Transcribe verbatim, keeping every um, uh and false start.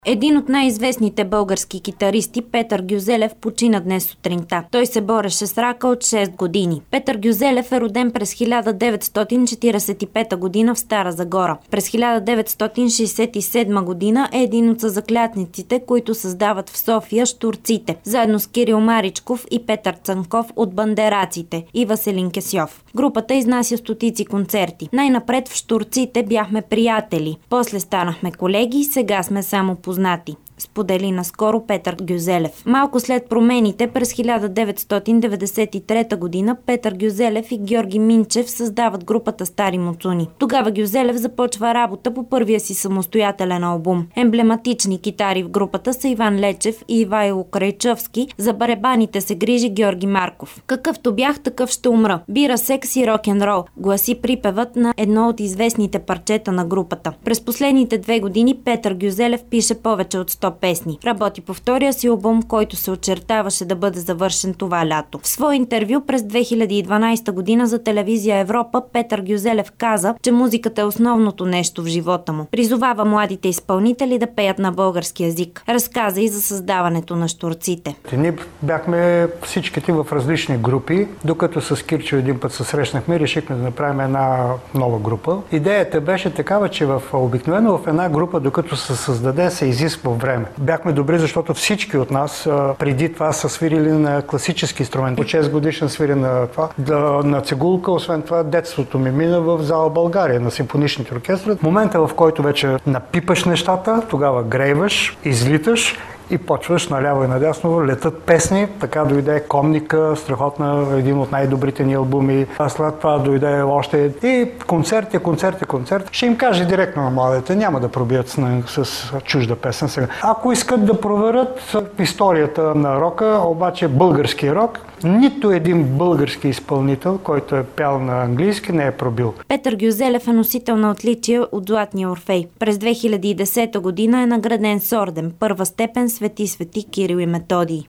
Един от най-известните български китаристи, Петър Гюзелев, почина днес сутринта. Той се бореше с рака от шест години. Петър Гюзелев е роден през хиляда деветстотин четиридесет и пета година в Стара Загора. През хиляда деветстотин шейсет и седма година е един от съзаклятниците, които създават в София Щурците, заедно с Кирил Маричков и Петър Цанков от Бандераците и Веселин Кесьов. Групата изнася стотици концерти. Най-напред в Щурците бяхме приятели, после станахме колеги, сега сме само познати, сподели наскоро Петър Гюзелев. Малко след промените през хиляда деветстотин деветдесет и трета година Петър Гюзелев и Георги Минчев създават групата Стари муцуни. Тогава Гюзелев започва работа по първия си самостоятелен албум. Емблематични китари в групата са Иван Лечев и Ивайло Крайчовски, за барабаните се грижи Георги Марков. Какъвто бях, такъв ще умра. Бира, секс и рок-н-рол, гласи припевът на едно от известните парчета на групата. През последните две години Петър Гюзелев пише повече от сто песни. Работи по втория си албум, който се очертаваше да бъде завършен това лято. В свое интервю през две хиляди и дванадесета година за телевизия Европа Петър Гюзелев каза, че музиката е основното нещо в живота му. Призовава младите изпълнители да пеят на български език. Разказа и за създаването на Щурците. Ние бяхме всичките в различни групи, докато с Кирчо един път се срещнахме и решихме да направим една нова група. Идеята беше такава, че в обикновено в една група, докато се създаде, се изисква време. Бяхме добри, защото всички от нас а, преди това са свирили на класически инструмент. По шест годишен свири на това, да, на цигулка, освен това детството ми мина в зала България, на симфоничните оркестри. В момента, в който вече напипаш нещата, тогава грейваш, излиташ и почваш наляво и надясно, летат песни. Така дойде Комника, страхотна, един от най-добрите ни албуми. А след това дойде още и концерти, концерти, концерти. Ще им каже директно на младите, няма да пробият с, с чужда песен сега. Ако искат да проверят историята на рока, обаче български рок, нито един български изпълнител, който е пял на английски, не е пробил. Петър Гюзелев е носител на отличие от Златния Орфей. През две хиляди и десета година е награден с орден първа степен Свети Свети Кирил и Методий.